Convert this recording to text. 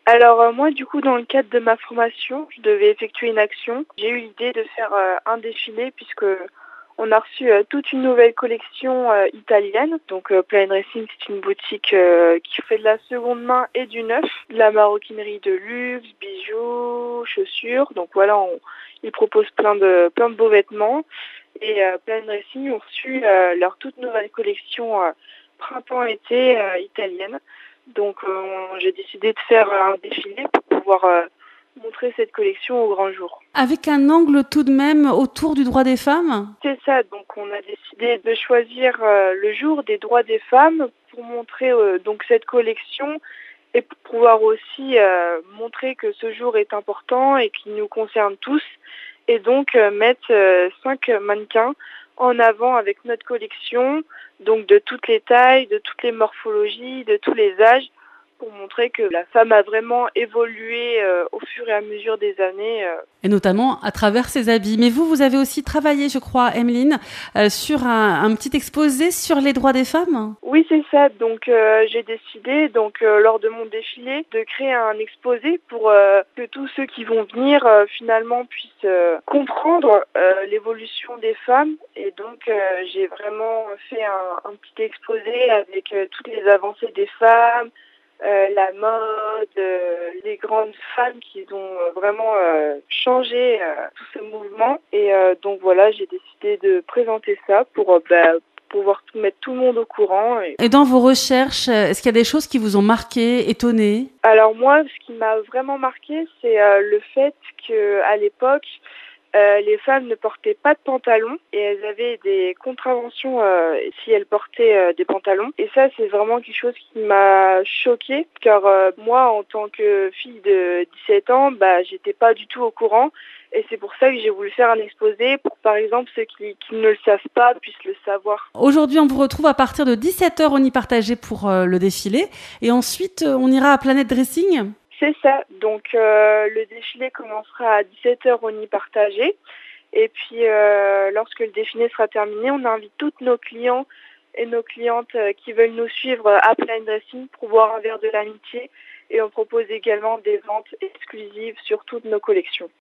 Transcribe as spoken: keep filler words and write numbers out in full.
Alors euh, moi, du coup, dans le cadre de ma formation, je devais effectuer une action. J'ai eu l'idée de faire euh, un défilé puisque on a reçu euh, toute une nouvelle collection euh, italienne. Donc euh, Plain Dressing, c'est une boutique euh, qui fait de la seconde main et du neuf, de la maroquinerie de luxe, bijoux, chaussures. Donc voilà, on, ils proposent plein de plein de beaux vêtements. Et euh, Plain Dressing ont reçu euh, leur toute nouvelle collection euh, printemps-été euh, italienne. Donc euh, j'ai décidé de faire un défilé pour pouvoir euh, montrer cette collection au grand jour. Avec un angle tout de même autour du droit des femmes? C'est ça, donc on a décidé de choisir euh, le jour des droits des femmes pour montrer euh, donc cette collection et pour pouvoir aussi euh, montrer que ce jour est important et qu'il nous concerne tous et donc euh, mettre euh, cinq mannequins en avant avec notre collection, donc de toutes les tailles, de toutes les morphologies, de tous les âges, pour montrer que la femme a vraiment évolué euh, au fur et à mesure des années. Euh. Et notamment à travers ses habits. Mais vous, vous avez aussi travaillé, je crois, Emeline, euh, sur un, un petit exposé sur les droits des femmes? Oui, c'est ça. Donc euh, j'ai décidé, donc euh, lors de mon défilé, de créer un exposé pour euh, que tous ceux qui vont venir euh, finalement puissent euh, comprendre euh, l'évolution des femmes. Et donc euh, j'ai vraiment fait un, un petit exposé avec euh, toutes les avancées des femmes. Euh, la mode, euh, les grandes femmes qui ont euh, vraiment euh, changé euh, tout ce mouvement. Et euh, donc voilà, j'ai décidé de présenter ça pour euh, bah, pouvoir tout, mettre tout le monde au courant. Et... Et dans vos recherches, est-ce qu'il y a des choses qui vous ont marqué, étonné? Alors moi, ce qui m'a vraiment marqué, c'est euh, le fait qu'à l'époque, Euh, les femmes ne portaient pas de pantalon et elles avaient des contraventions euh, si elles portaient euh, des pantalons. Et ça, c'est vraiment quelque chose qui m'a choquée, car euh, moi, en tant que fille de dix-sept ans, bah, j'étais pas du tout au courant. Et c'est pour ça que j'ai voulu faire un exposé pour, par exemple, ceux qui, qui ne le savent pas puissent le savoir. Aujourd'hui, on vous retrouve à partir de dix-sept heures au Nid Partagé pour euh, le défilé. Et ensuite, euh, on ira à Planète Dressing. C'est ça. Donc euh, le défilé commencera à dix-sept heures au Nid Partagé. Et puis euh, lorsque le défilé sera terminé, on invite tous nos clients et nos clientes euh, qui veulent nous suivre à Plain Dressing pour boire un verre de l'amitié. Et on propose également des ventes exclusives sur toutes nos collections.